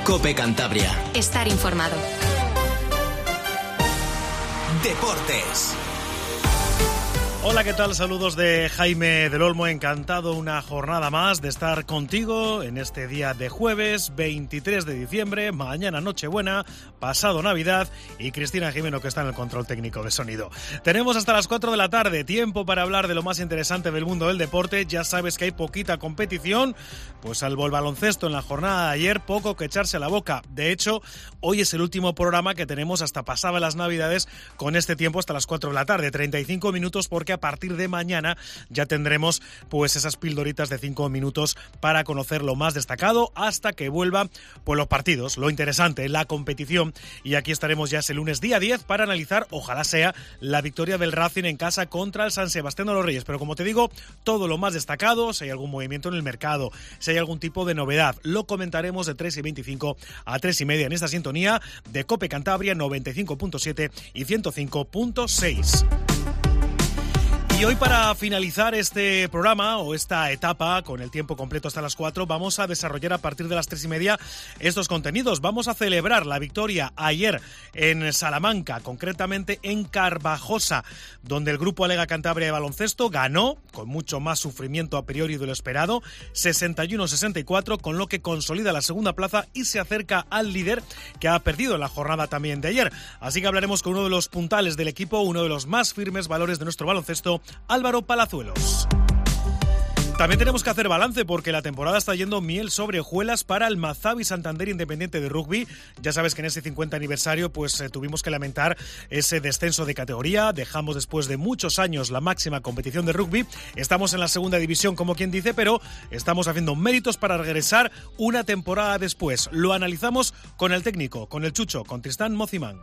COPE Cantabria. Estar informado. Deportes. Hola, ¿qué tal? Saludos de Jaime del Olmo. Encantado una jornada más de estar contigo en este día de jueves 23 de diciembre, mañana Nochebuena, pasado Navidad, y Cristina Jimeno, que está en el control técnico de sonido. Tenemos hasta las 4 de la tarde tiempo para hablar de lo más interesante del mundo del deporte. Ya sabes que hay poquita competición, pues salvo el baloncesto en la jornada de ayer, poco que echarse a la boca. De hecho, hoy es el último programa que tenemos hasta pasadas las Navidades con este tiempo hasta las 4 de la tarde, 35 minutos, porque a partir de mañana ya tendremos pues esas pildoritas de 5 minutos para conocer lo más destacado hasta que vuelvan pues los partidos, lo interesante, la competición, y aquí estaremos ya ese lunes día 10 para analizar, ojalá sea, la victoria del Racing en casa contra el San Sebastián de los Reyes, pero como te digo, todo lo más destacado, si hay algún movimiento en el mercado, si hay algún tipo de novedad, lo comentaremos de 3:25 a 3:30 en esta sintonía de COPE Cantabria 95.7 y 105.6. Y hoy, para finalizar este programa o esta etapa con el tiempo completo hasta las 4, vamos a desarrollar a partir de las 3:30 estos contenidos. Vamos a celebrar la victoria ayer en Salamanca, concretamente en Carvajosa, donde el Grupo Alega Cantabria de baloncesto ganó, con mucho más sufrimiento a priori de lo esperado, 61-64, con lo que consolida la segunda plaza y se acerca al líder, que ha perdido en la jornada también de ayer. Así que hablaremos con uno de los puntales del equipo, uno de los más firmes valores de nuestro baloncesto, Álvaro Palazuelos. También tenemos que hacer balance porque la temporada está yendo miel sobre hojuelas para el Mazavi Santander Independiente de Rugby. Ya sabes que en ese 50 aniversario pues tuvimos que lamentar ese descenso de categoría. Dejamos después de muchos años la máxima competición de rugby. Estamos en la segunda división, como quien dice, pero estamos haciendo méritos para regresar una temporada después. Lo analizamos con el técnico, con el Chucho, con Tristán Mocimán.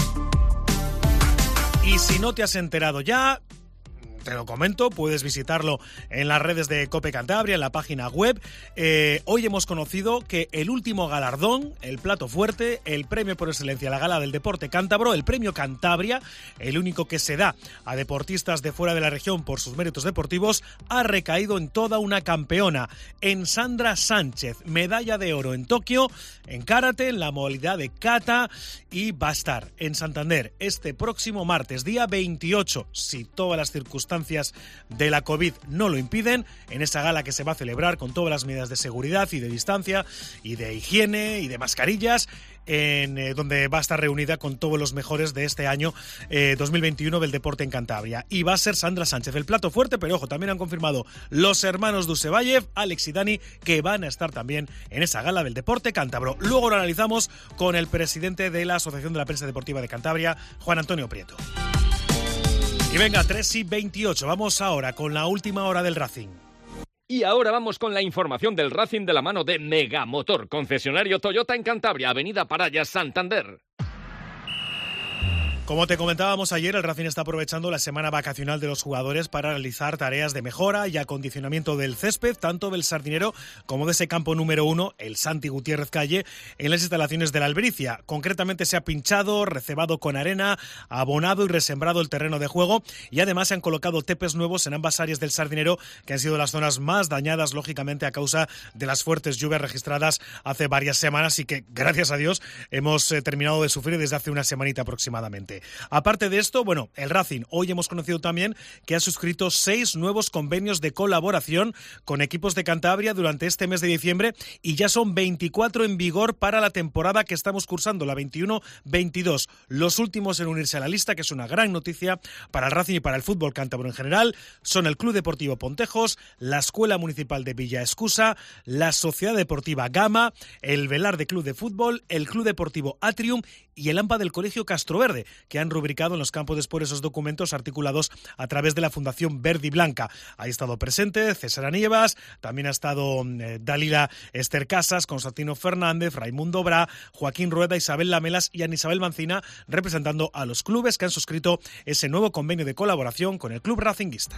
Y si no te has enterado ya, te lo comento, puedes visitarlo en las redes de COPE Cantabria, en la página web. Hoy hemos conocido que el último galardón, el plato fuerte, el premio por excelencia, la gala del deporte cántabro, el premio Cantabria, el único que se da a deportistas de fuera de la región por sus méritos deportivos, ha recaído en toda una campeona, en Sandra Sánchez, medalla de oro en Tokio, en karate, en la modalidad de kata, y va a estar en Santander este próximo martes, día 28, si todas las circunstancias de la COVID no lo impiden, en esa gala que se va a celebrar con todas las medidas de seguridad y de distancia y de higiene y de mascarillas, donde va a estar reunida con todos los mejores de este año 2021 del deporte en Cantabria. Y va a ser Sandra Sánchez el plato fuerte, pero ojo, también han confirmado los hermanos Dusevayev, Alex y Dani, que van a estar también en esa gala del deporte cántabro. Luego lo analizamos con el presidente de la Asociación de la Prensa Deportiva de Cantabria, Juan Antonio Prieto. Y venga, 3:28, vamos ahora con la última hora del Racing. Y ahora vamos con la información del Racing de la mano de Megamotor, concesionario Toyota en Cantabria, Avenida Parayas, Santander. Como te comentábamos ayer, el Racing está aprovechando la semana vacacional de los jugadores para realizar tareas de mejora y acondicionamiento del césped, tanto del Sardinero como de ese campo número 1, el Santi Gutiérrez Calle, en las instalaciones de la Albericia. Concretamente se ha pinchado, recebado con arena, abonado y resembrado el terreno de juego, y además se han colocado tepes nuevos en ambas áreas del Sardinero, que han sido las zonas más dañadas, lógicamente, a causa de las fuertes lluvias registradas hace varias semanas y que, gracias a Dios, hemos terminado de sufrir desde hace una semanita aproximadamente. Aparte de esto, bueno, el Racing hoy hemos conocido también que ha suscrito 6 nuevos convenios de colaboración con equipos de Cantabria durante este mes de diciembre, y ya son 24 en vigor para la temporada que estamos cursando, la 21-22. Los últimos en unirse a la lista, que es una gran noticia para el Racing y para el fútbol cántabro en general, son el Club Deportivo Pontejos, la Escuela Municipal de Villa Escusa, la Sociedad Deportiva Gama, el Velarde Club de Fútbol, el Club Deportivo Atrium y el AMPA del Colegio Castroverde, que han rubricado en los campos de sport esos documentos articulados a través de la Fundación Verde y Blanca. Ha estado presente César Anievas, también ha estado Dalila Esther Casas, Constantino Fernández, Raimundo Bra, Joaquín Rueda, Isabel Lamelas y Ana Isabel Mancina, representando a los clubes que han suscrito ese nuevo convenio de colaboración con el Club Racinguista.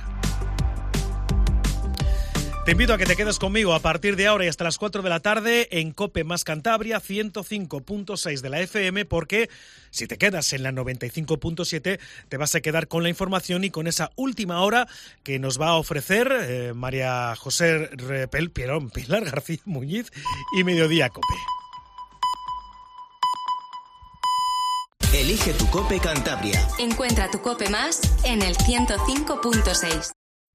Te invito a que te quedes conmigo a partir de ahora y hasta las 4 de la tarde en COPE más Cantabria 105.6 de la FM, porque si te quedas en la 95.7 te vas a quedar con la información y con esa última hora que nos va a ofrecer María José Pilar García Muñiz y Mediodía COPE. Elige tu Cope Cantabria. Encuentra tu Cope más en el 105.6.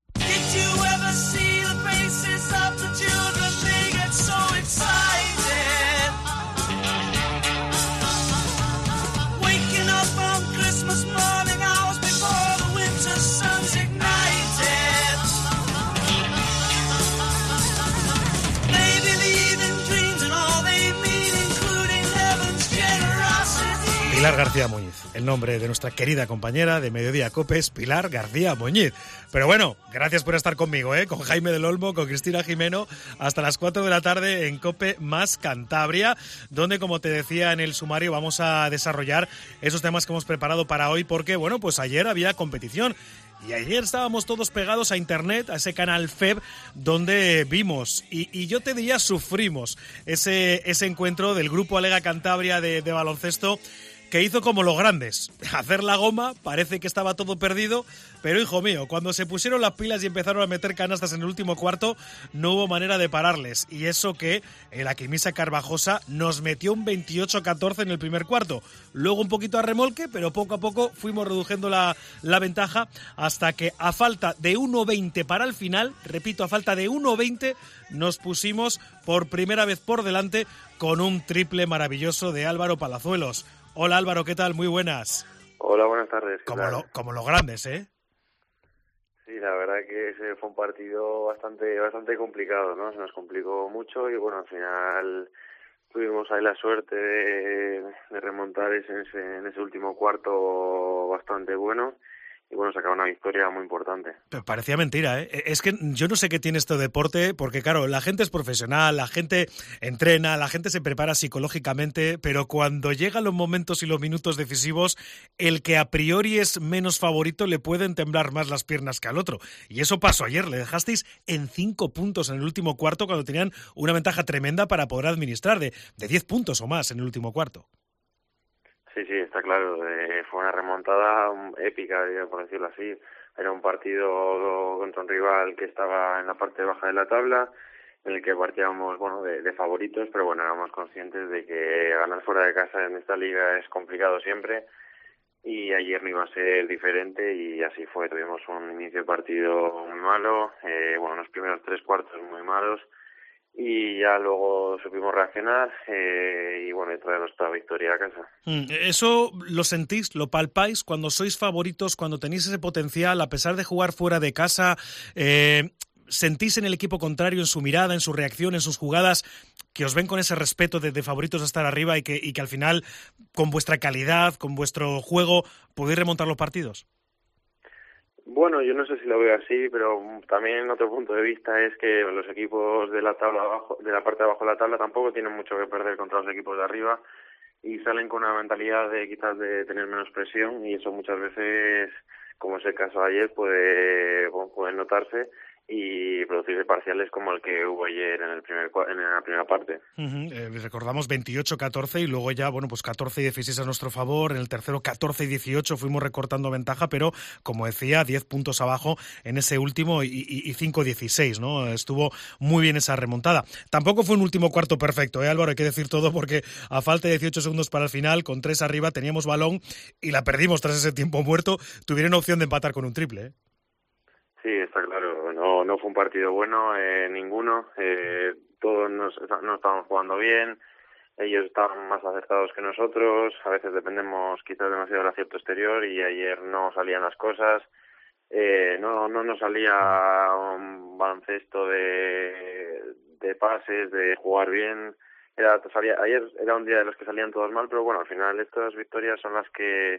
Pilar García Muñiz, el nombre de nuestra querida compañera de Mediodía Cope es Pilar García Muñiz. Pero bueno, gracias por estar conmigo, con Jaime del Olmo, con Cristina Jimeno, hasta las 4 de la tarde en Cope más Cantabria, donde, como te decía en el sumario, vamos a desarrollar esos temas que hemos preparado para hoy, porque, bueno, pues ayer había competición. Y ayer estábamos todos pegados a internet, a ese canal FEB, donde vimos, y yo te diría sufrimos, ese encuentro del Grupo Alega Cantabria de baloncesto, que hizo como los grandes, hacer la goma. Parece que estaba todo perdido, pero hijo mío, cuando se pusieron las pilas y empezaron a meter canastas en el último cuarto, no hubo manera de pararles. Y eso que el Aquimisa Carvajosa nos metió un 28-14 en el primer cuarto. Luego un poquito a remolque, pero poco a poco fuimos reduciendo la ventaja hasta que a falta de 1.20 para el final, repito, a falta de 1.20, nos pusimos por primera vez por delante con un triple maravilloso de Álvaro Palazuelos. Hola Álvaro, ¿qué tal? Muy buenas. Hola, buenas tardes. Como los grandes, ¿eh? Sí, la verdad que ese fue un partido bastante complicado, ¿no? Se nos complicó mucho y bueno, al final tuvimos ahí la suerte de remontar en ese último cuarto bastante bueno. Y bueno, sacar una victoria muy importante. Pero parecía mentira, ¿eh? Es que yo no sé qué tiene este deporte, porque claro, la gente es profesional, la gente entrena, la gente se prepara psicológicamente, pero cuando llegan los momentos y los minutos decisivos, el que a priori es menos favorito le pueden temblar más las piernas que al otro. Y eso pasó ayer, le dejasteis en 5 puntos en el último cuarto cuando tenían una ventaja tremenda para poder administrar de 10 puntos o más en el último cuarto. Sí, está claro. Fue una remontada épica, por decirlo así. Era un partido contra un rival que estaba en la parte baja de la tabla, en el que partíamos, bueno, de favoritos, pero bueno, éramos conscientes de que ganar fuera de casa en esta liga es complicado siempre. Y ayer no iba a ser diferente y así fue. Tuvimos un inicio de partido muy malo, los primeros 3 cuartos muy malos. Y ya luego supimos reaccionar y bueno, y traernos toda victoria a casa. ¿Eso lo sentís, lo palpáis cuando sois favoritos, cuando tenéis ese potencial, a pesar de jugar fuera de casa? ¿Sentís en el equipo contrario, en su mirada, en su reacción, en sus jugadas, que os ven con ese respeto de favoritos a estar arriba y que al final, con vuestra calidad, con vuestro juego, podéis remontar los partidos? Bueno, yo no sé si lo veo así, pero también otro punto de vista es que los equipos de la tabla abajo, de la parte de abajo de la tabla, tampoco tienen mucho que perder contra los equipos de arriba y salen con una mentalidad de quizás de tener menos presión y eso muchas veces, como es el caso de ayer, puede notarse y producirse parciales como el que hubo ayer en la primera parte. Recordamos 28-14 y luego ya, bueno, pues 14-16 a nuestro favor. En el tercero 14-18 fuimos recortando ventaja, pero como decía, 10 puntos abajo en ese último y 5-16, ¿no? Estuvo muy bien esa remontada. Tampoco fue un último cuarto perfecto, Álvaro, hay que decir todo, porque a falta de 18 segundos para el final, con 3 arriba, teníamos balón y la perdimos tras ese tiempo muerto. Tuvieron opción de empatar con un triple, ¿eh? Sí, está claro. No fue un partido bueno, ninguno. Todos no estábamos jugando bien. Ellos estaban más acertados que nosotros. A veces dependemos quizás demasiado del acierto exterior y ayer no salían las cosas. No nos salía un baloncesto de pases, de jugar bien. Ayer era un día de los que salían todos mal, pero bueno, al final estas victorias son las que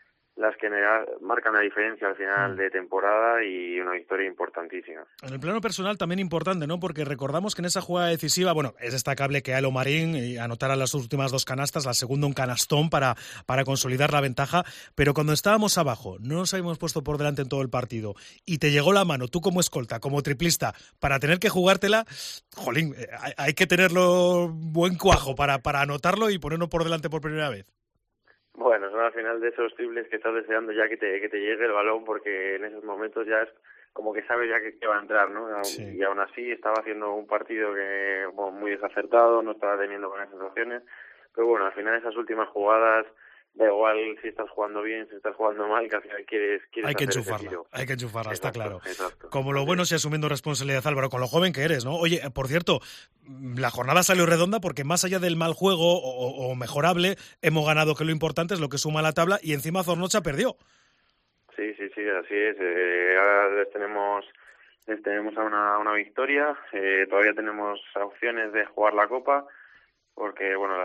marcan la diferencia al final de temporada y una victoria importantísima. En el plano personal también importante, ¿no? Porque recordamos que en esa jugada decisiva, bueno, es destacable que Aelo Marín anotara las últimas 2 canastas, la segunda un canastón para consolidar la ventaja, pero cuando estábamos abajo, no nos habíamos puesto por delante en todo el partido y te llegó la mano, tú como escolta, como triplista, para tener que jugártela, jolín, hay que tenerlo buen cuajo para anotarlo y ponerlo por delante por primera vez. Bueno, son al final de esos triples que estás deseando ya que te llegue el balón, porque en esos momentos ya es como que sabes ya que va a entrar, ¿no? Sí. Y aún así estaba haciendo un partido que muy desacertado, no estaba teniendo buenas sensaciones, pero bueno, al final esas últimas jugadas da igual si estás jugando bien, si estás jugando mal, que al final quieres hay que hacer enchufarla, ese tiro. hay que enchufarla, está claro. Exacto. Como lo bueno es asumiendo responsabilidad, Álvaro, con lo joven que eres, ¿no? Oye, por cierto, la jornada salió redonda porque más allá del mal juego o mejorable, hemos ganado, que lo importante es lo que suma la tabla, y encima Zornocha perdió. Sí, así es. Ahora les tenemos a una victoria. Todavía tenemos opciones de jugar la Copa, porque bueno,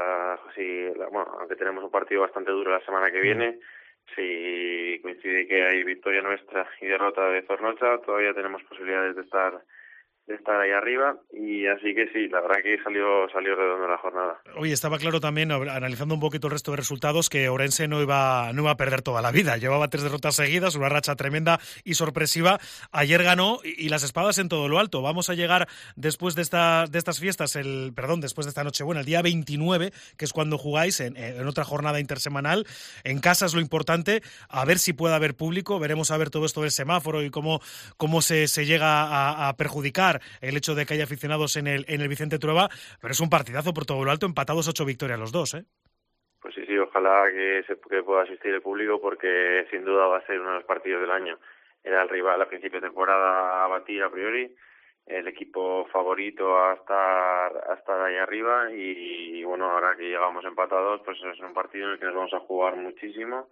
aunque tenemos un partido bastante duro la semana que viene, si coincide que hay victoria nuestra y derrota de Zornocha, todavía tenemos posibilidades de estar ahí arriba, y así que sí, la verdad que salió redonda la jornada. Oye, estaba claro también, analizando un poquito el resto de resultados, que Ourense no iba a perder toda la vida. Llevaba 3 derrotas seguidas, una racha tremenda y sorpresiva. Ayer ganó y las espadas en todo lo alto. Vamos a llegar después de estas fiestas, después de esta Nochebuena, el día 29, que es cuando jugáis en otra jornada intersemanal. En casa es lo importante, a ver si puede haber público. Veremos a ver todo esto del semáforo y cómo se llega a perjudicar el hecho de que haya aficionados en el Vicente Trueba, pero es un partidazo por todo lo alto, empatados 8 victorias los dos, ¿eh? Pues sí, ojalá que pueda asistir el público, porque sin duda va a ser uno de los partidos del año. Era el rival a principio de temporada a batir a priori, el equipo favorito a estar ahí arriba, y bueno, ahora que llegamos empatados, pues es un partido en el que nos vamos a jugar muchísimo.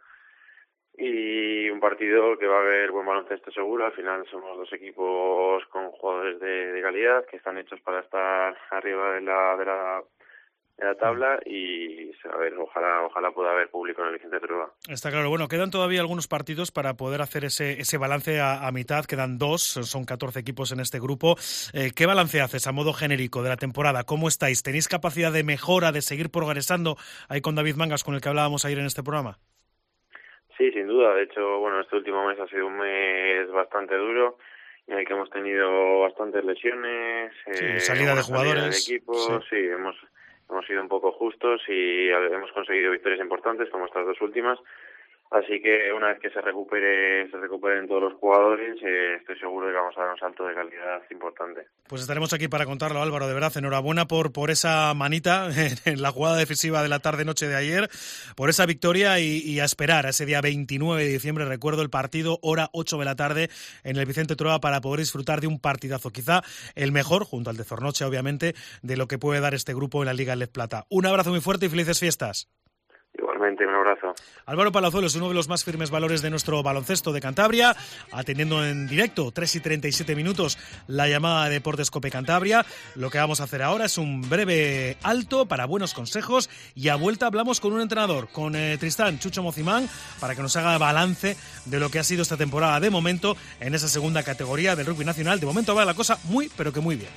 Y un partido que va a haber buen baloncesto seguro. Al final somos dos equipos con jugadores de calidad que están hechos para estar arriba de la tabla, y a ver, ojalá pueda haber público en el Vicente Trueba. Está claro. Bueno, quedan todavía algunos partidos para poder hacer ese balance a mitad. Quedan 2, son 14 equipos en este grupo. ¿Qué balance haces a modo genérico de la temporada? ¿Cómo estáis? ¿Tenéis capacidad de mejora, de seguir progresando ahí con David Mangas, con el que hablábamos ayer en este programa? Sí, sin duda. De hecho, bueno, este último mes ha sido un mes bastante duro, en el que hemos tenido bastantes lesiones, salida de jugadores del equipo. Sí, hemos sido un poco justos y hemos conseguido victorias importantes, como estas 2 últimas. Así que una vez que se recuperen todos los jugadores, estoy seguro de que vamos a dar un salto de calidad importante. Pues estaremos aquí para contarlo, Álvaro. De verdad, enhorabuena por esa manita en la jugada defensiva de la tarde-noche de ayer, por esa victoria, y a esperar a ese día 29 de diciembre, recuerdo el partido, hora 8 de la tarde, en el Vicente Trueba, para poder disfrutar de un partidazo, quizá el mejor, junto al de Zornocha, obviamente, de lo que puede dar este grupo en la Liga Lez Plata. Un abrazo muy fuerte y felices fiestas. Igualmente, un abrazo. Álvaro Palazuelo es uno de los más firmes valores de nuestro baloncesto de Cantabria, atendiendo en directo 3:37 la llamada de Deportes Cope Cantabria. Lo que vamos a hacer ahora es un breve alto para buenos consejos, y a vuelta hablamos con un entrenador, con Tristán Chucho Mocimán, para que nos haga balance de lo que ha sido esta temporada de momento en esa segunda categoría del rugby nacional. De momento va la cosa muy, pero que muy bien.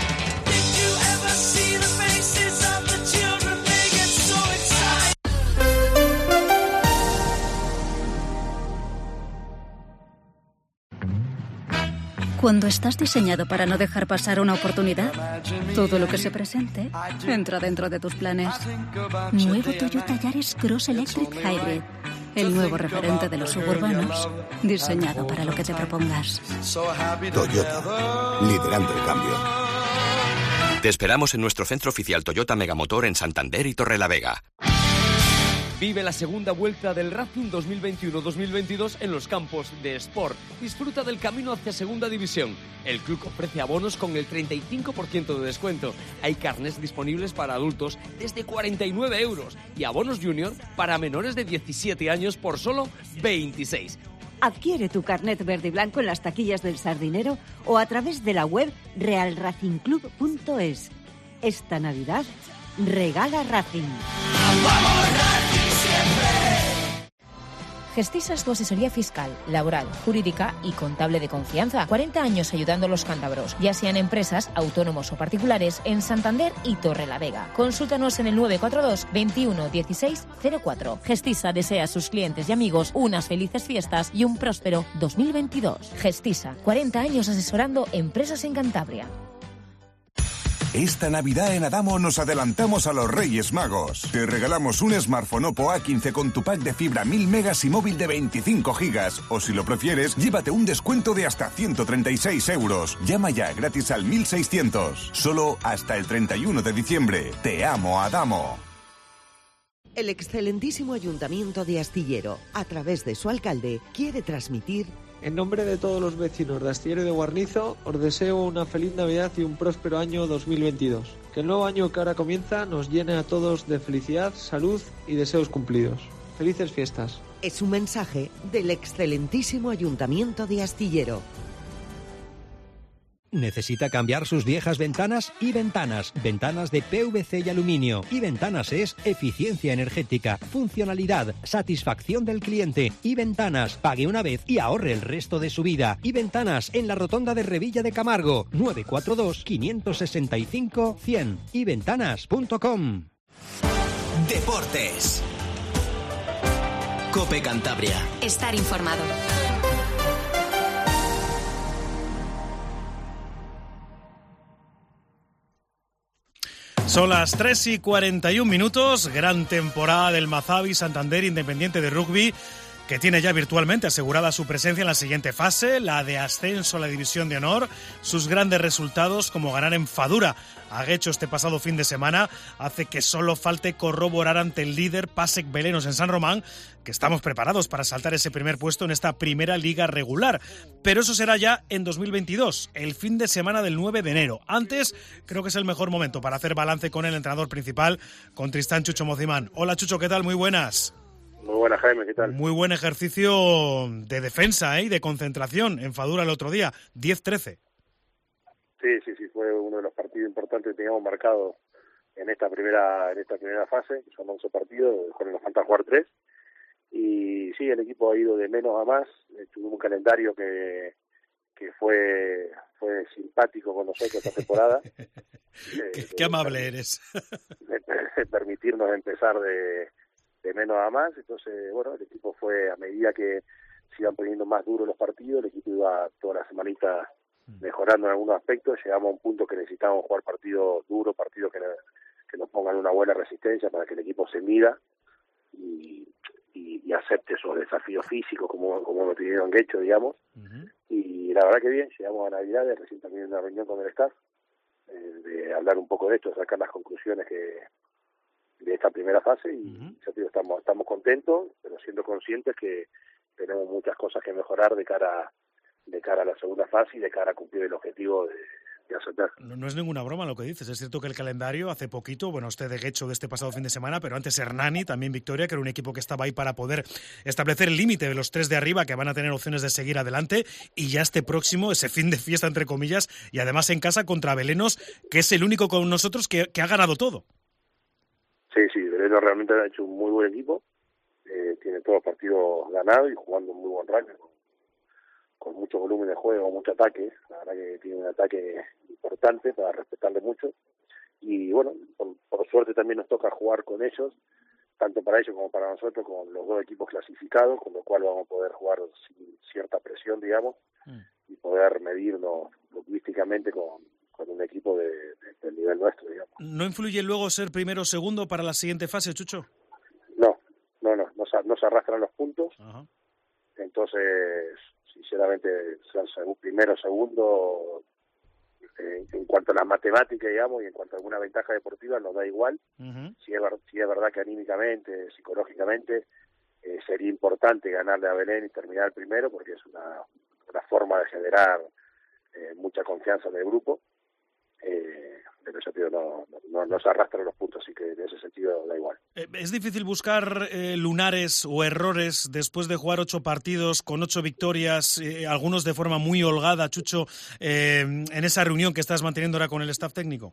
Cuando estás diseñado para no dejar pasar una oportunidad, todo lo que se presente entra dentro de tus planes. Nuevo Toyota Yaris Cross Electric Hybrid. El nuevo referente de los suburbanos, diseñado para lo que te propongas. Toyota, liderando el cambio. Te esperamos en nuestro centro oficial Toyota Megamotor en Santander y Torrelavega. Vive la segunda vuelta del Racing 2021-2022 en los campos de Sport. Disfruta del camino hacia Segunda División. El club ofrece abonos con el 35% de descuento. Hay carnets disponibles para adultos desde 49 € y abonos junior para menores de 17 años por solo 26. Adquiere tu carnet verde y blanco en las taquillas del Sardinero o a través de la web realracingclub.es. Esta Navidad, regala Racing. ¡Vamos Racing siempre! Gestisa es tu asesoría fiscal, laboral, jurídica y contable de confianza. 40 años ayudando a los cántabros, ya sean empresas, autónomos o particulares, en Santander y Torrelavega. Consúltanos en el 942 21 16 04. Gestisa desea a sus clientes y amigos unas felices fiestas y un próspero 2022. Gestisa, 40 años asesorando empresas en Cantabria. Esta Navidad en Adamo nos adelantamos a los Reyes Magos. Te regalamos un smartphone Oppo A15 con tu pack de fibra 1000 megas y móvil de 25 gigas. O si lo prefieres, llévate un descuento de hasta 136 €. Llama ya gratis al 1600. Solo hasta el 31 de diciembre. Te amo, Adamo. El excelentísimo Ayuntamiento de Astillero, a través de su alcalde, quiere transmitir... En nombre de todos los vecinos de Astillero y de Guarnizo, os deseo una feliz Navidad y un próspero año 2022. Que el nuevo año que ahora comienza nos llene a todos de felicidad, salud y deseos cumplidos. Felices fiestas. Es un mensaje del excelentísimo Ayuntamiento de Astillero. ¿Necesita cambiar sus viejas ventanas? Y Ventanas. Ventanas de PVC y aluminio. Y Ventanas es eficiencia energética, funcionalidad, satisfacción del cliente. Y Ventanas. Pague una vez y ahorre el resto de su vida. Y Ventanas en la rotonda de Revilla de Camargo. 942-565-100. Yventanas.com. Deportes. COPE Cantabria. Estar informado. Son las 3:41. Gran temporada del Mazabi Santander Independiente de Rugby, que tiene ya virtualmente asegurada su presencia en la siguiente fase, la de ascenso a la División de Honor. Sus grandes resultados, como ganar en Fadura a Guecho este pasado fin de semana, hace que solo falte corroborar ante el líder Pasek Belenos en San Román que estamos preparados para saltar ese primer puesto en esta primera liga regular. Pero eso será ya en 2022, el fin de semana del 9 de enero. Antes, creo que es el mejor momento para hacer balance con el entrenador principal, con Tristán Chucho Mocimán. Hola Chucho, ¿qué tal? Muy buenas. Muy buena, Jaime, ¿qué tal? Muy buen ejercicio de defensa y de concentración en Fadura el otro día, 10-13. Sí, fue uno de los partidos importantes que teníamos marcado en esta primera fase. Son 11 partidos, nos falta jugar 3. Y sí, el equipo ha ido de menos a más. Tuvimos un calendario que fue simpático con nosotros esta temporada. Qué amable eres. De permitirnos empezar de menos a más. Entonces, bueno, el equipo fue, a medida que se iban poniendo más duros los partidos, el equipo iba toda la semanita mejorando en algunos aspectos. Llegamos a un punto que necesitábamos jugar partidos duros, partidos que nos pongan una buena resistencia para que el equipo se mida y acepte esos desafíos físicos como lo tuvieron hecho, digamos. Y la verdad que bien, llegamos a Navidades, recién también una reunión con el staff, de hablar un poco de esto, sacar las conclusiones de esta primera fase, y ya te digo, estamos contentos, pero siendo conscientes que tenemos muchas cosas que mejorar de cara a la segunda fase y de cara a cumplir el objetivo de ascender. No es ninguna broma lo que dices. Es cierto que el calendario hace poquito, bueno, usted de Guecho de este pasado fin de semana, pero antes Hernani, también Victoria, que era un equipo que estaba ahí para poder establecer el límite de los 3 de arriba que van a tener opciones de seguir adelante, y ya este próximo, ese fin de fiesta entre comillas, y además en casa contra Belenos, que es el único con nosotros que ha ganado todo. Sí, Belenos realmente ha hecho un muy buen equipo, tiene todos los partidos ganados y jugando un muy buen ranking, con mucho volumen de juego, mucho ataque. La verdad que tiene un ataque importante para respetarle mucho, y bueno, por suerte también nos toca jugar con ellos, tanto para ellos como para nosotros, con los 2 equipos clasificados, con lo cual vamos a poder jugar sin cierta presión, digamos, y poder medirnos futbolísticamente con un equipo del nivel nuestro, digamos. ¿No influye luego ser primero o segundo para la siguiente fase, Chucho? No se arrastran los puntos. Ajá. Entonces, sinceramente, primero o segundo, en cuanto a las matemáticas, digamos, y en cuanto a alguna ventaja deportiva, nos da igual. Si es verdad que anímicamente, psicológicamente, sería importante ganarle a Belén y terminar primero, porque es una forma de generar mucha confianza en el grupo. Pero ya te digo, no se arrastran los puntos, así que en ese sentido da igual. ¿Es difícil buscar lunares o errores después de jugar 8 partidos con 8 victorias, algunos de forma muy holgada, Chucho, en esa reunión que estás manteniendo ahora con el staff técnico?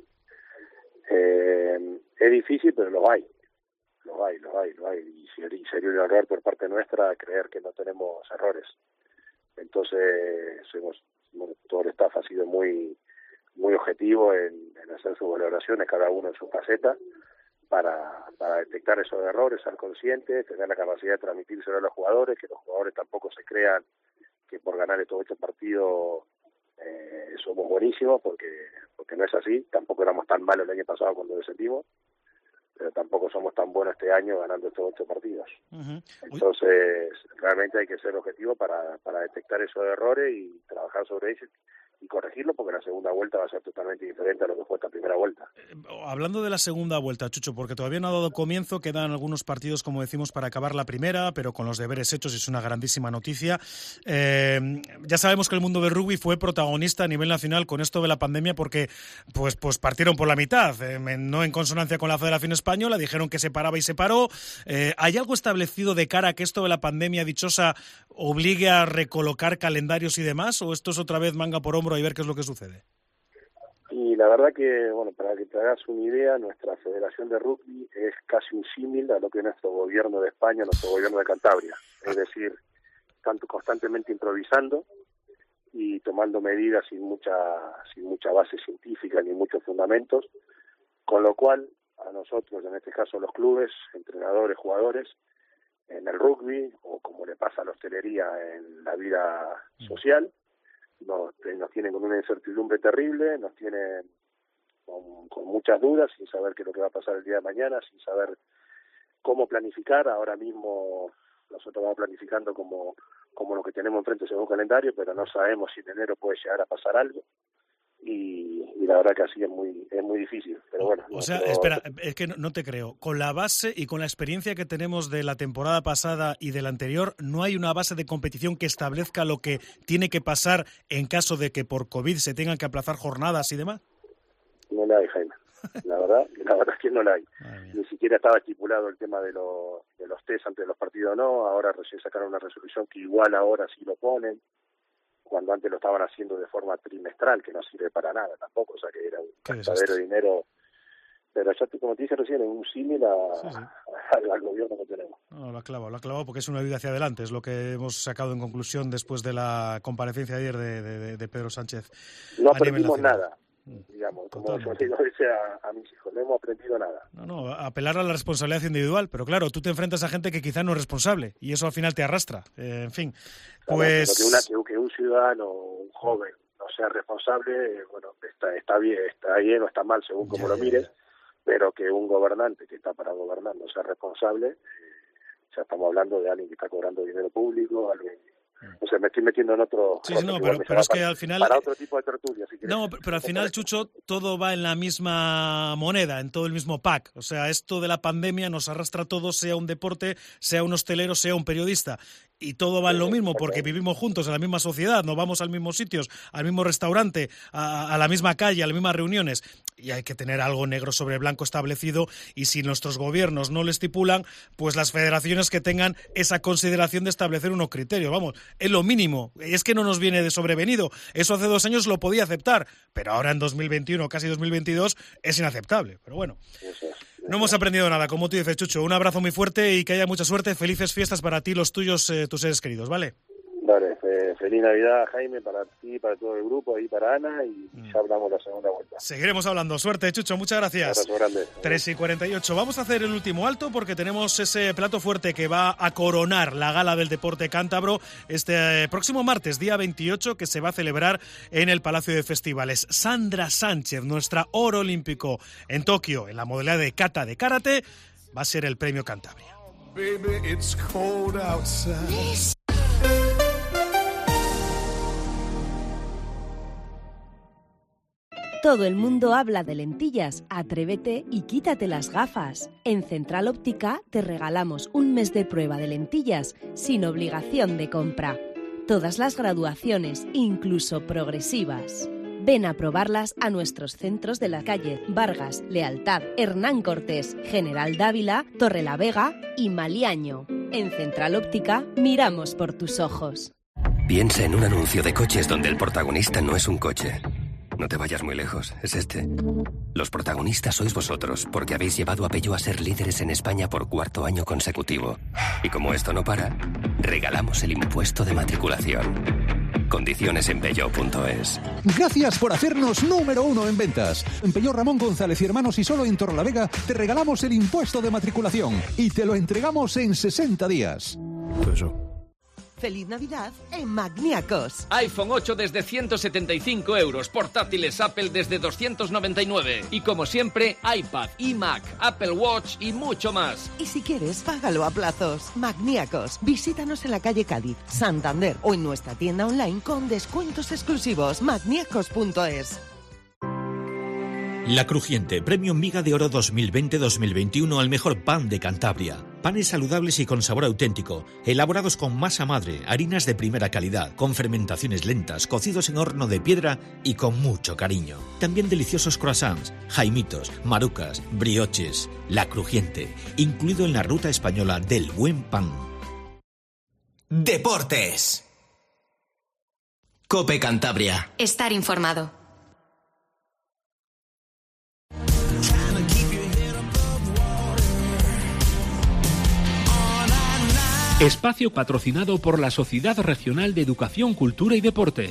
Es difícil, pero lo hay. Y sería un error por parte nuestra creer que no tenemos errores. Entonces, todo el staff ha sido muy objetivo en hacer sus valoraciones, cada uno en su faceta, para detectar esos errores, ser conscientes, tener la capacidad de transmitírselo a los jugadores, que los jugadores tampoco se crean que por ganar estos 8 partidos somos buenísimos, porque no es así. Tampoco éramos tan malos el año pasado cuando descendimos, pero tampoco somos tan buenos este año ganando estos 8 partidos. Entonces, realmente hay que ser objetivo para detectar esos errores y trabajar sobre ellos corregirlo, porque la segunda vuelta va a ser totalmente diferente a lo que fue esta primera vuelta. Hablando de la segunda vuelta, Chucho, porque todavía no ha dado comienzo, quedan algunos partidos, como decimos, para acabar la primera, pero con los deberes hechos, es una grandísima noticia. Ya sabemos que el mundo del rugby fue protagonista a nivel nacional con esto de la pandemia, porque pues partieron por la mitad, no en consonancia con la Federación Española, dijeron que se paraba y se paró. ¿Hay algo establecido de cara a que esto de la pandemia dichosa obligue a recolocar calendarios y demás, o esto es otra vez manga por hombro y ver qué es lo que sucede? Y la verdad que, bueno, para que te hagas una idea, nuestra Federación de Rugby es casi un símil a lo que es nuestro gobierno de España, nuestro gobierno de Cantabria. Es decir, están constantemente improvisando y tomando medidas sin mucha base científica ni muchos fundamentos, con lo cual a nosotros, en este caso los clubes, entrenadores, jugadores, en el rugby, o como le pasa a la hostelería en la vida social, nos tienen con una incertidumbre terrible, nos tienen con muchas dudas, sin saber qué es lo que va a pasar el día de mañana, sin saber cómo planificar. Ahora mismo nosotros vamos planificando como lo que tenemos enfrente según calendario, pero no sabemos si en enero puede llegar a pasar algo. Y la verdad que así es muy difícil, pero bueno. O sea, espera, es que no te creo. Con la base y con la experiencia que tenemos de la temporada pasada y de la anterior, ¿no hay una base de competición que establezca lo que tiene que pasar en caso de que por COVID se tengan que aplazar jornadas y demás? No la hay, Jaime. La verdad es que no la hay. Ni siquiera estaba estipulado el tema de los test antes de los partidos, no. Ahora recién sacaron una resolución que igual ahora sí lo ponen, cuando antes lo estaban haciendo de forma trimestral, que no sirve para nada tampoco, o sea que era un gastadero de dinero. Pero ya, como te dije recién, es un símil al gobierno que tenemos. No, lo ha clavado porque es una vida hacia adelante, es lo que hemos sacado en conclusión después de la comparecencia ayer de Pedro Sánchez. No aprendimos nada, digamos, como yo digo a mis hijos, no hemos aprendido nada. No, apelar a la responsabilidad individual, pero claro, tú te enfrentas a gente que quizá no es responsable y eso al final te arrastra. En fin, pues... Claro, que un ciudadano, un joven, no sea responsable, bueno, está bien o está mal según como lo mires, pero que un gobernante que está para gobernar no sea responsable, ya estamos hablando de alguien que está cobrando dinero público, alguien... O sea, me estoy metiendo en otro... Sí, no, pero es que al final... Para otro tipo de tertulia, si quieres. No, pero al final, Chucho, todo va en la misma moneda, en todo el mismo pack. O sea, esto de la pandemia nos arrastra a todos, sea un deporte, sea un hostelero, sea un periodista. Y todo va en lo mismo, porque vivimos juntos en la misma sociedad, nos vamos al mismo sitios, al mismo restaurante, a la misma calle, a las mismas reuniones. Y hay que tener algo negro sobre blanco establecido, y si nuestros gobiernos no lo estipulan, pues las federaciones que tengan esa consideración de establecer unos criterios. Vamos, es lo mínimo. Es que no nos viene de sobrevenido. Eso hace 2 años lo podía aceptar, pero ahora en 2021, casi 2022, es inaceptable. Pero bueno, no hemos aprendido nada, como tú dices, Chucho. Un abrazo muy fuerte y que haya mucha suerte. Felices fiestas para ti, los tuyos, tus seres queridos, ¿vale? Vale, feliz Navidad, Jaime, para ti, para todo el grupo, y para Ana, y ya hablamos la segunda vuelta. Seguiremos hablando. Suerte, Chucho, muchas gracias. Un abrazo grande. 3:48. Vamos a hacer el último alto porque tenemos ese plato fuerte que va a coronar la Gala del Deporte Cántabro este próximo martes, día 28, que se va a celebrar en el Palacio de Festivales. Sandra Sánchez, nuestra oro olímpico en Tokio, en la modalidad de kata de karate, va a ser el premio Cantabria. Baby, it's cold outside. Todo el mundo habla de lentillas. Atrévete y quítate las gafas. En Central Óptica te regalamos un mes de prueba de lentillas sin obligación de compra. Todas las graduaciones, incluso progresivas. Ven a probarlas a nuestros centros de la calle Vargas, Lealtad, Hernán Cortés, General Dávila, Torrelavega y Maliaño. En Central Óptica miramos por tus ojos. Piensa en un anuncio de coches donde el protagonista no es un coche. No te vayas muy lejos, es este. Los protagonistas sois vosotros, porque habéis llevado a Peugeot a ser líderes en España por 4º año consecutivo. Y como esto no para, regalamos el impuesto de matriculación. Condiciones en Peugeot.es. Gracias por hacernos número 1 en ventas. En Peugeot Ramón González y Hermanos y solo en Torrelavega te regalamos el impuesto de matriculación y te lo entregamos en 60 días. ¡Feliz Navidad en Magníacos! iPhone 8 desde 175 euros, portátiles Apple desde 299 y como siempre, iPad, iMac, Apple Watch y mucho más. Y si quieres, págalo a plazos. Magníacos. Visítanos en la calle Cádiz, Santander o en nuestra tienda online con descuentos exclusivos. Magníacos.es. La Crujiente, Premio Miga de Oro 2020-2021 al mejor pan de Cantabria. Panes saludables y con sabor auténtico, elaborados con masa madre, harinas de primera calidad, con fermentaciones lentas, cocidos en horno de piedra y con mucho cariño. También deliciosos croissants, jaimitos, marucas, brioches. La Crujiente, incluido en la ruta española del buen pan. Deportes. COPE Cantabria. Estar informado. Espacio patrocinado por la Sociedad Regional de Educación, Cultura y Deporte.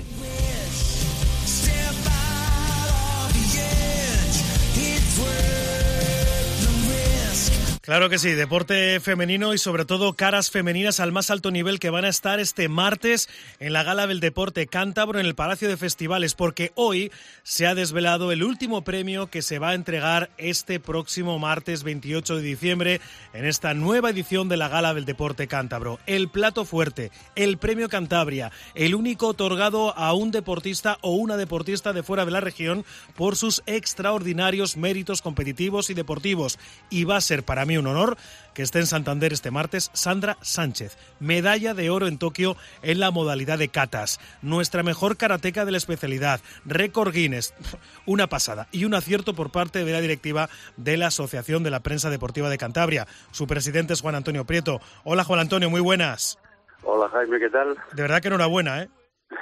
Claro que sí, deporte femenino y sobre todo caras femeninas al más alto nivel que van a estar este martes en la Gala del Deporte Cántabro en el Palacio de Festivales, porque hoy se ha desvelado el último premio que se va a entregar este próximo martes 28 de diciembre en esta nueva edición de la Gala del Deporte Cántabro. El plato fuerte, el premio Cantabria, el único otorgado a un deportista o una deportista de fuera de la región por sus extraordinarios méritos competitivos y deportivos. Y va a ser para mí un honor que esté en Santander este martes Sandra Sánchez, medalla de oro en Tokio en la modalidad de katas, nuestra mejor karateca de la especialidad, récord Guinness, una pasada y un acierto por parte de la directiva de la Asociación de la Prensa Deportiva de Cantabria. Su presidente es Juan Antonio Prieto. Hola Juan Antonio, muy buenas. Hola Jaime, ¿qué tal? De verdad que enhorabuena, ¿eh?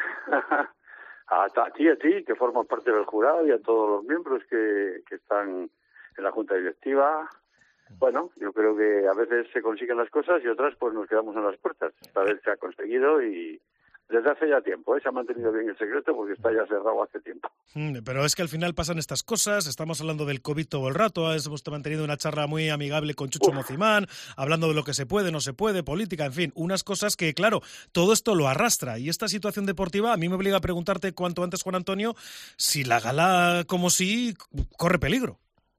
a ti, que formas parte del jurado y a todos los miembros que están en la Junta Directiva. Bueno, yo creo que a veces se consiguen las cosas y otras pues nos quedamos en las puertas. Esta vez se ha conseguido y desde hace ya tiempo, se ha mantenido bien el secreto porque está ya cerrado hace tiempo. Pero es que al final pasan estas cosas, estamos hablando del COVID todo el rato, hemos mantenido una charla muy amigable con Chucho Mocimán, hablando de lo que se puede, no se puede, política, en fin, unas cosas que, claro, todo esto lo arrastra y esta situación deportiva a mí me obliga a preguntarte cuanto antes, Juan Antonio, si la gala como sí corre peligro.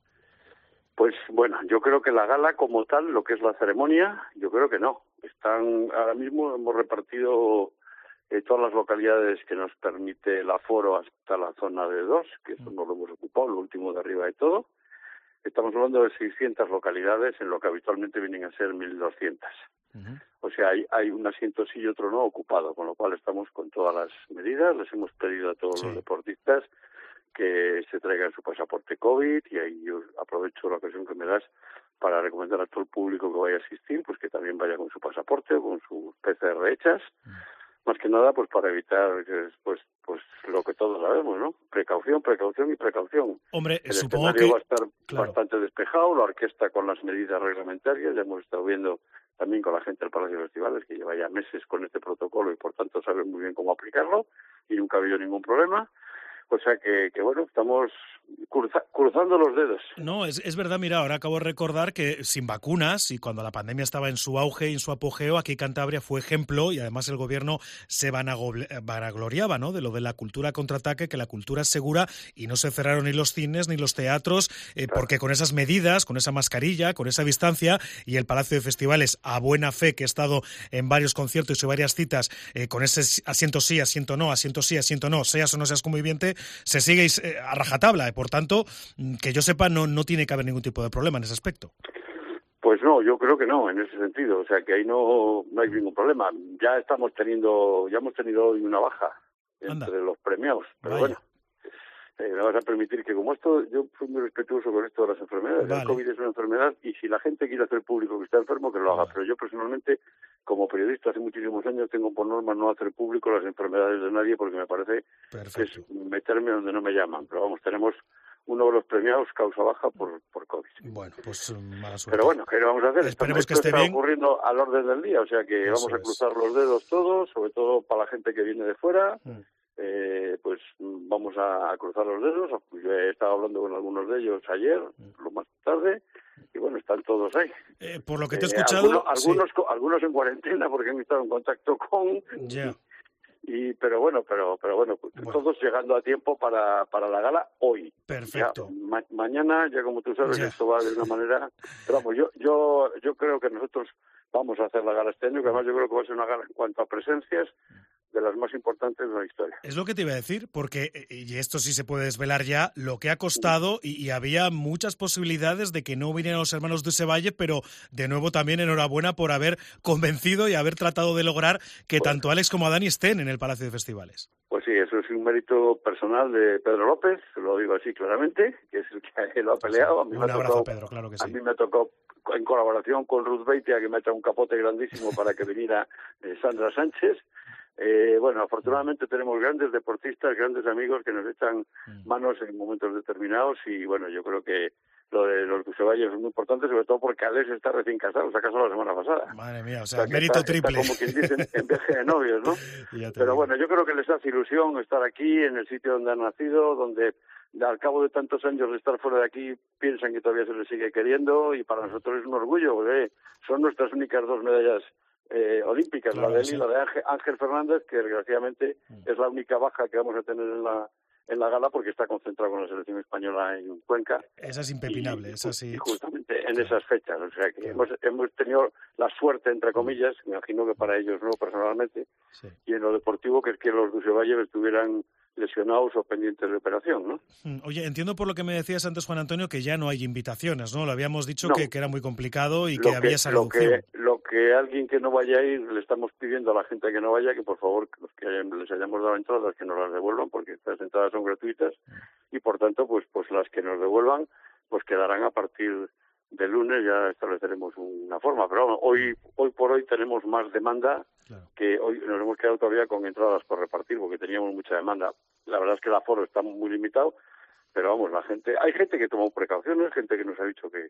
Pues bueno, yo creo que la gala como tal, lo que es la ceremonia, yo creo que no. Ahora mismo hemos repartido todas las localidades que nos permite el aforo hasta la zona de 2, que eso no lo hemos ocupado, lo último de arriba de todo. Estamos hablando de 600 localidades en lo que habitualmente vienen a ser 1.200. O sea, hay un asiento sí y otro no ocupado, con lo cual estamos con todas las medidas. Les hemos pedido a todos los deportistas que se traigan su pasaporte COVID y ahí yo aprovecho la ocasión que me das para recomendar a todo el público que vaya a asistir, pues que también vaya con su pasaporte o con sus PCR hechas, más que nada pues para evitar pues lo que todos sabemos, ¿no? Precaución y precaución. Hombre, el supongo escenario que va a estar bastante despejado, la orquesta con las medidas reglamentarias, ya hemos estado viendo también con la gente del Palacio de Festivales que lleva ya meses con este protocolo y por tanto saben muy bien cómo aplicarlo y nunca ha habido ningún problema. O sea que bueno, estamos cruzando los dedos. No, es verdad, mira, ahora acabo de recordar que sin vacunas y cuando la pandemia estaba en su auge y en su apogeo, aquí Cantabria fue ejemplo y además el gobierno se vanagloriaba, ¿no?, de lo de la cultura contraataque, que la cultura es segura y no se cerraron ni los cines ni los teatros, porque con esas medidas, con esa mascarilla, con esa distancia y el Palacio de Festivales, a buena fe que he estado en varios conciertos y varias citas, con ese asiento sí, asiento no, asiento sí, asiento no, seas o no seas conviviente, se sigue a rajatabla. Por tanto, que yo sepa, no tiene que haber ningún tipo de problema en ese aspecto. Pues no, yo creo que no, en ese sentido. O sea, que ahí no hay ningún problema. Ya hemos tenido hoy una baja entre los premiados. Pero bueno, me vas a permitir que como esto, yo fui muy respetuoso con esto de las enfermedades. El COVID es una enfermedad y si la gente quiere hacer público que está enfermo, que lo haga. Pero yo personalmente, como periodista hace muchísimos años, tengo por norma no hacer público las enfermedades de nadie porque me parece que es meterme donde no me llaman. Pero vamos, tenemos uno de los premiados causa baja por COVID. Bueno, pues mala suerte. Pero bueno, ¿qué le vamos a hacer? Esperemos esto que esté está bien. Ocurriendo al orden del día, o sea que vamos a cruzar los dedos todos, sobre todo para la gente que viene de fuera. Pues vamos a cruzar los dedos. Yo he estado hablando con algunos de ellos ayer, lo más tarde, y bueno, están todos ahí. Por lo que te he escuchado... Algunos en cuarentena porque han estado en contacto con... Ya. Pero bueno, todos llegando a tiempo para la gala hoy. Perfecto. Ya, mañana, ya como tú sabes, esto va de una manera... Pero vamos, yo creo que nosotros vamos a hacer la gala este año, que además yo creo que va a ser una gala en cuanto a presencias de las más importantes de la historia. Es lo que te iba a decir, porque, y esto sí se puede desvelar ya, lo que ha costado, y había muchas posibilidades de que no vinieran los hermanos Dusevalle, pero de nuevo también enhorabuena por haber convencido y haber tratado de lograr que tanto Alex como Dani estén en el Palacio de Festivales. Pues sí, eso es un mérito personal de Pedro López, lo digo así claramente, que es el que lo ha peleado. Un abrazo, Pedro, claro que sí. A mí me tocó, en colaboración con Ruth Beitia, que me ha hecho un capote grandísimo para que viniera Sandra Sánchez. Bueno, afortunadamente tenemos grandes deportistas, grandes amigos que nos echan manos en momentos determinados y bueno, yo creo que lo de los Dusevalle es muy importante, sobre todo porque Alex está recién casado, se casó la semana pasada. Madre mía, o sea mérito triple. Está como quien dice en viaje de novios, ¿no? Pero bueno, yo creo que les hace ilusión estar aquí, en el sitio donde han nacido, donde al cabo de tantos años de estar fuera de aquí piensan que todavía se les sigue queriendo y para nosotros es un orgullo, porque son nuestras únicas 2 medallas olímpicas, claro, la de él y la de Ángel Fernández, que desgraciadamente es la única baja que vamos a tener en la gala porque está concentrado con la selección española en Cuenca. Esa es impepinable, esa sí. Y justamente en esas fechas, o sea que hemos tenido la suerte, entre comillas, me imagino que para ellos no personalmente, y en lo deportivo que es que los Dusevalle estuvieran lesionados o pendientes de operación, ¿no? Oye, entiendo por lo que me decías antes, Juan Antonio, que ya no hay invitaciones, ¿no? Lo habíamos dicho que era muy complicado y que había esa reducción. Lo que alguien que no vaya a ir, le estamos pidiendo a la gente que no vaya, que por favor, los que les hayamos dado entradas, que nos las devuelvan, porque estas entradas son gratuitas, y por tanto, pues las que nos devuelvan, pues quedarán a partir de lunes, ya estableceremos una forma. Pero bueno, hoy por hoy tenemos más demanda, que hoy nos hemos quedado todavía con entradas por repartir, porque teníamos mucha demanda. La verdad es que el aforo está muy limitado, pero vamos, hay gente que tomó precauciones, gente que nos ha dicho que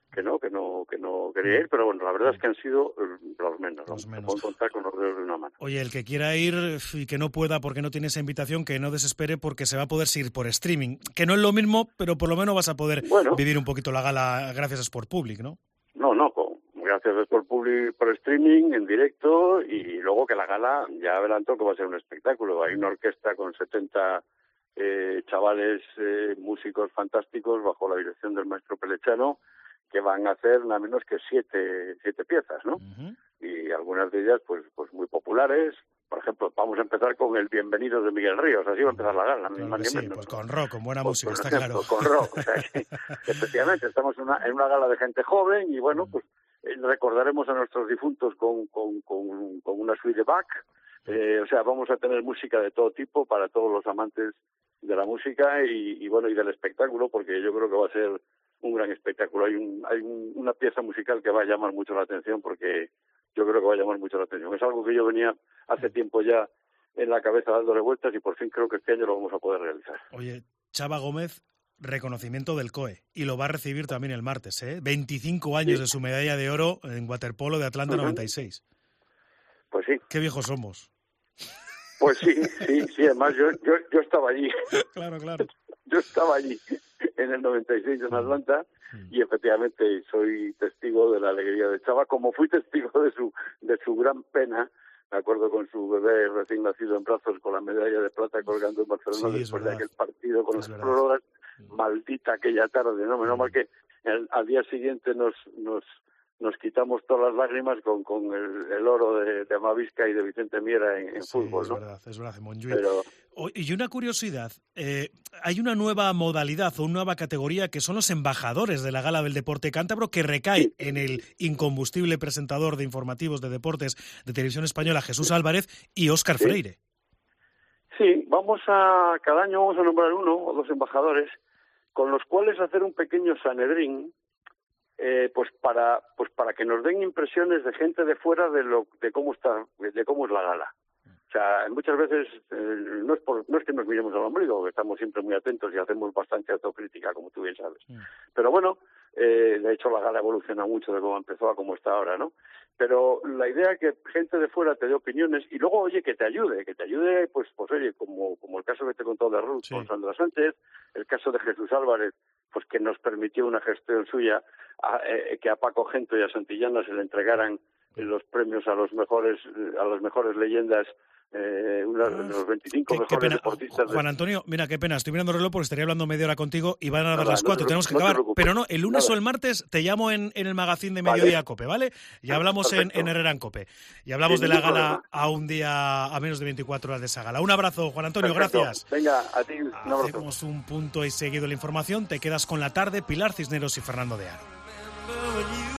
no quería ir, pero bueno, la verdad es que han sido los menos. Se pueden contar con los dedos de una mano. Oye, el que quiera ir y que no pueda porque no tiene esa invitación, que no desespere porque se va a poder seguir por streaming, que no es lo mismo, pero por lo menos vas a poder vivir un poquito la gala gracias a Sport Public, ¿no? No, gracias a Sport Public por streaming, en directo, y luego que la gala ya adelantó que va a ser un espectáculo. Hay una orquesta con 70 chavales, músicos fantásticos, bajo la dirección del maestro Pelechano, que van a hacer nada menos que 7 piezas, ¿no? Y algunas de ellas, pues muy populares. Por ejemplo, vamos a empezar con el Bienvenido de Miguel Ríos, así va a empezar la gala, claro sí, pues con rock, con buena música, está claro. Con rock, o sea, que, efectivamente, estamos en una gala de gente joven y bueno, pues recordaremos a nuestros difuntos con una suite de Bach, o sea, vamos a tener música de todo tipo para todos los amantes de la música y bueno, y del espectáculo, porque yo creo que va a ser un gran espectáculo. Hay una pieza musical que va a llamar mucho la atención porque yo creo que va a llamar mucho la atención. Es algo que yo venía hace tiempo ya en la cabeza dándole vueltas y por fin creo que este año lo vamos a poder realizar. Oye, Chava Gómez, reconocimiento del COE y lo va a recibir también el martes, 25 años de su medalla de oro en waterpolo de Atlanta 96. Pues sí. Qué viejos somos. Pues sí, además yo estaba allí. Claro. Yo estaba allí en el 96 en Atlanta y efectivamente soy testigo de la alegría de Chava, como fui testigo de su gran pena, me acuerdo con su bebé recién nacido en brazos con la medalla de plata colgando en Barcelona después de aquel partido con las prórrogas. Maldita aquella tarde, ¿no? Menos mal que al día siguiente nos quitamos todas las lágrimas con el oro de Amavisca y de Vicente Miera en fútbol, ¿no? Es verdad, en Montjuïc. Y una curiosidad, hay una nueva modalidad o una nueva categoría que son los embajadores de la Gala del Deporte Cántabro, que recae en el incombustible presentador de informativos de deportes de Televisión Española, Jesús Álvarez, y Óscar Freire. Sí, cada año vamos a nombrar 1 o 2 embajadores con los cuales hacer un pequeño sanedrín, pues para que nos den impresiones de gente de fuera de cómo es la gala. O sea, muchas veces no es que nos miremos al ombligo, que estamos siempre muy atentos y hacemos bastante autocrítica, como tú bien sabes. Pero bueno, de hecho la gala evoluciona mucho de cómo empezó a cómo está ahora, ¿no? Pero la idea es que gente de fuera te dé opiniones y luego, oye, que te ayude, pues oye, como el caso que te contó de Ruth con Sandra Sánchez, el caso de Jesús Álvarez, pues que nos permitió una gestión suya, que a Paco Gento y a Santillana se le entregaran los premios a las mejores leyendas, los 25 mejores deportistas. Juan Antonio, mira, qué pena, estoy mirando el reloj porque estaría hablando media hora contigo y van a dar las 4, tenemos que acabar. Pero no, el lunes o el martes te llamo en el magazine de Mediodía Cope, ¿vale? Ya hablamos en Herrera en Cope. Y hablamos de la gala a un día, a menos de 24 horas de esa gala. Un abrazo, Juan Antonio, gracias. Venga, a ti, un abrazo. Hacemos un punto y seguido la información. Te quedas con la tarde, Pilar Cisneros y Fernando de Aro.